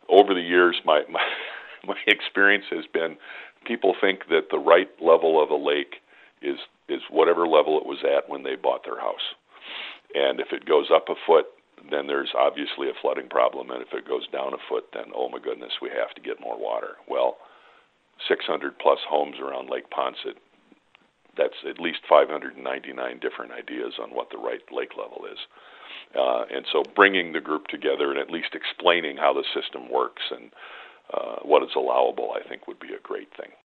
over the years, my experience has been people think that the right level of a lake is whatever level it was at when they bought their house. And if it goes up a foot, then there's obviously a flooding problem. And if it goes down a foot, then, oh my goodness, we have to get more water. Well, 600 plus homes around Lake Poncet, that's at least 599 different ideas on what the right lake level is. And so bringing the group together and at least explaining how the system works and what is allowable, I think, would be a great thing.